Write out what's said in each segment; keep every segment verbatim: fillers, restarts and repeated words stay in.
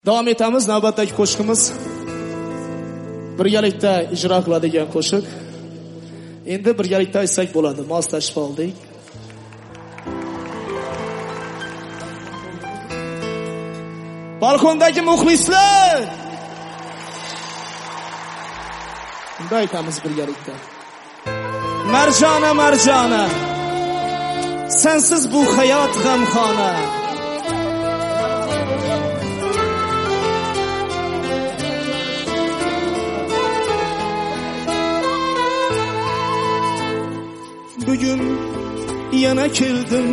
Davom etamiz. Navbatdagi qo'shiqimiz birgalikda ijro qiladigan qo'shiq. Endi birgalikda aytsak bo'ladi. Moslashib oldik. Balkondagi muxlislar. Unda aytamiz birgalikda. Marjona, marjona. Sensiz bu hayot g'amxona. Bugün yana keldim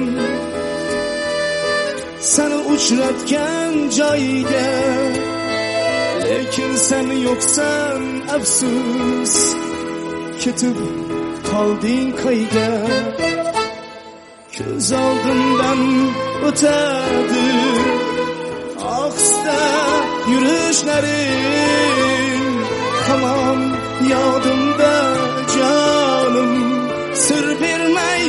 seni uchratgan joyga, lekin sen yo'qsan afsus, ketib qolding qayga. Ko'z oldimdan o'tadi ohista yurishlaring, hamon yodimda jonim, sir bermay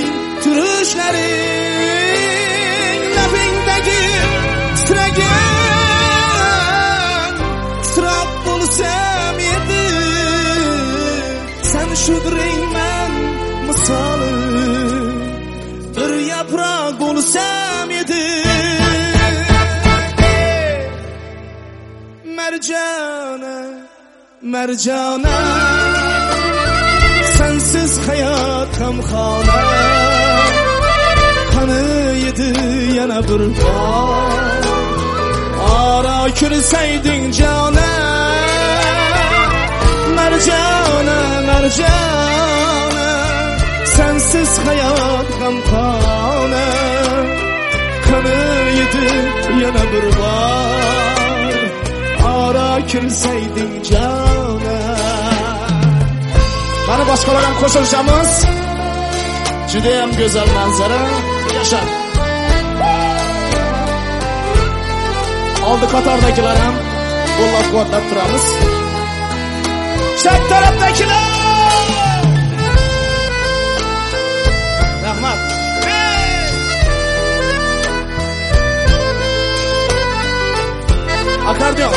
turishlaring. Labingdagi titragan isrof bo'lsam edi, sen shudringman misoli, bir yaproq bo'lsam edi. Marjona, marjona, sensiz hayot g'amxona. Qani edi yana bir bor ora kirsayding jona. Marjona, marjona, sensiz hayot g'amxona. Qani edi yana bir bor ora kirsayding jona. Mana boshqalar ham qo'shilishamiz. Juda ham go'zal manzara. Yasha. Oldi qatordagilar ham qo'llab-quvvatlab turamiz. Chap tarafdagilar. Rahmat. Akordeon.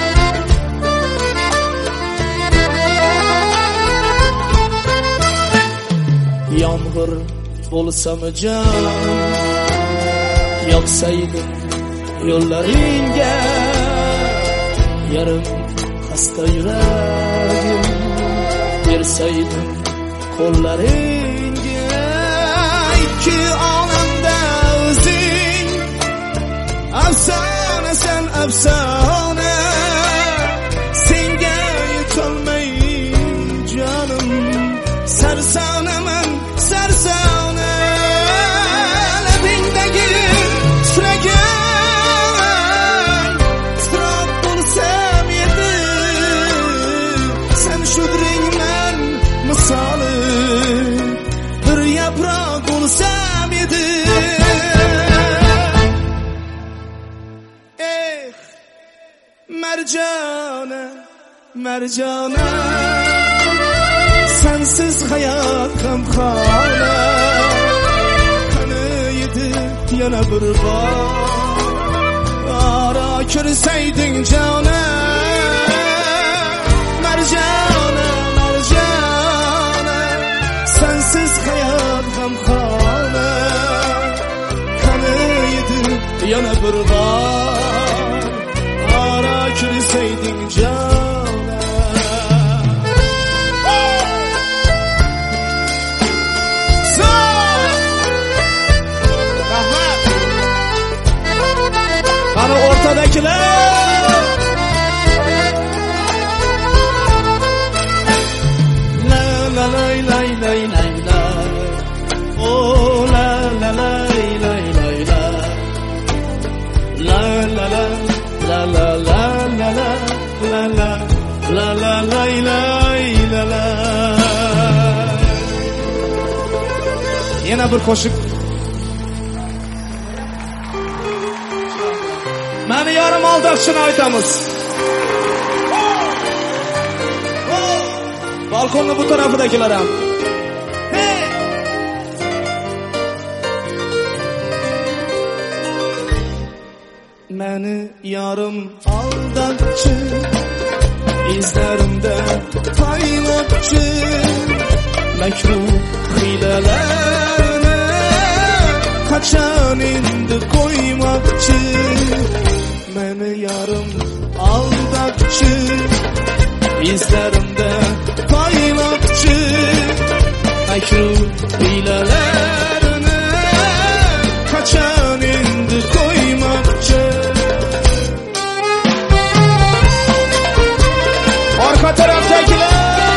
Yomg'ir bo'lsam jon, yoqsaydi yo'llaringga, yarim xasta yuragim bersaydi qo'llaringga. Ikki olamda o'zing afsona, sen afsona, senga yetolmay jonim sarsonaman, sarsona. Labingdagi titragan isrof bo'lsam edi, sen shudringman misoli, bir yaproq bo'lsam edi. Eh, marjona, marjona, sensiz hayot g'amxona. Qani edi yana bir bor ora kirsayding jona. Marjona, marjona, sensiz hayot g'amxona. Qani edi yana bir bor ora kirsayding jona. Mana o'rtadagilar. La la la la la la la. Oh la la la la la la. La la la la la la la la la la la la la la la. Yana bir qo'shiq. Mani yarim aldoqchini aytamiz. Balkonni bu tarafidagilar ham. Məni yarım aldatçı, izlərimdə paylaşçı, məkruh hilələrine kaçan indi koymakçı. Məni yarım aldatçı, izlərimdə paylaşçı, məkruh hilələrine kaçan indi koymakçı. Arka taraftakiler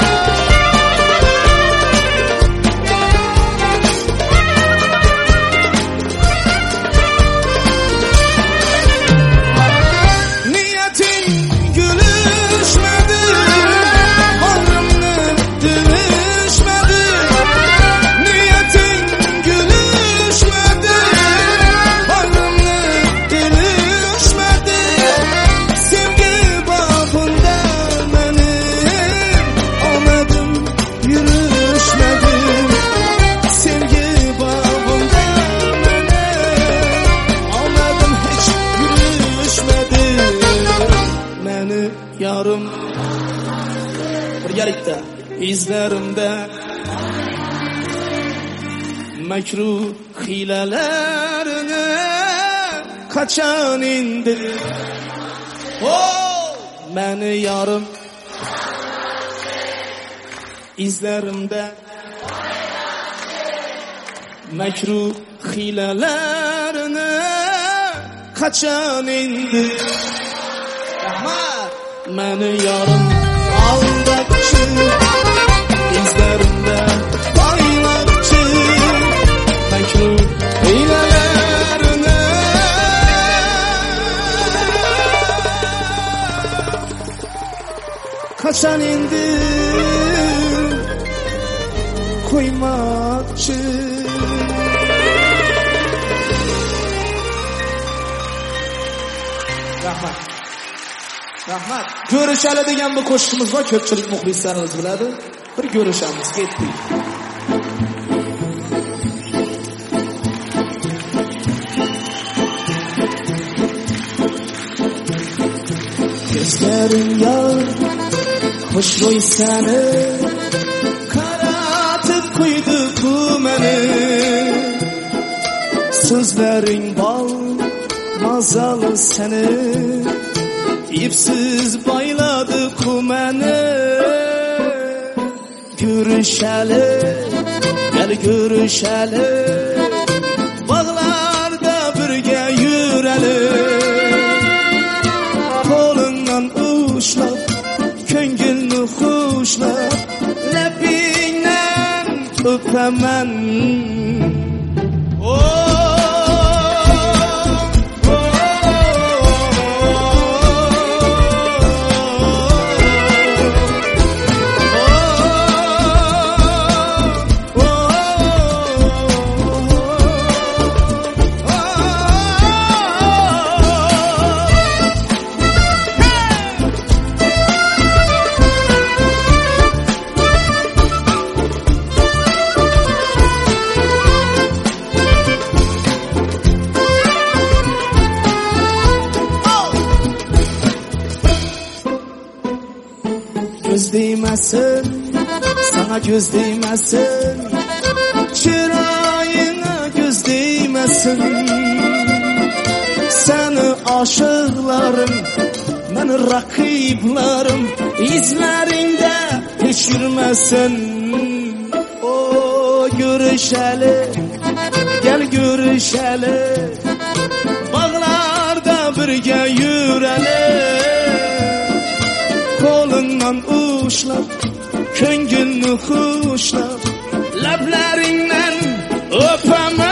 niyetin gülüşmedi, ömrümle dövüşmedi. Niyetin gülüşmedi, ömrümle dövüşmedi. Sevgi babında yarım birgalikda izlarimda makruh hiylalarni qachon endi oh meni yarım izlarimda makruh hiylalarni qachon endi rahmat. Məni yarım aldatçı, izlərimdə paylaşçı, məkruh hilələrine kaçan indi koymakçı. Rahmat. Rahmat. Görüşəli degan bir qo'shiqimiz bor, ko'pchilik muxlislarimiz biladi. Bir görüşamiz, ketdik. Gözlerin yar, xushro'y seni qaratib qo'ydi ku meni. So'zlaring bol, mazali seni İpsiz bayladı kumeni. Görüşəli, gel görüşəli, bağlarda birge yürəli. Kolundan uşlap, köngülünü xuşlap, ləbindən öpəmən. Oh göz değmesin, sana göz değmesin, çırağına göz değmesin. Seni aşıklarım, beni rakiplarım, izlerinde hiç yürümesin. O görüşəli, gel görüşəli, bağlarda birge yürəli. Kolundan uşlap, köngülünü xuşlap, ləblərindən öpəmən.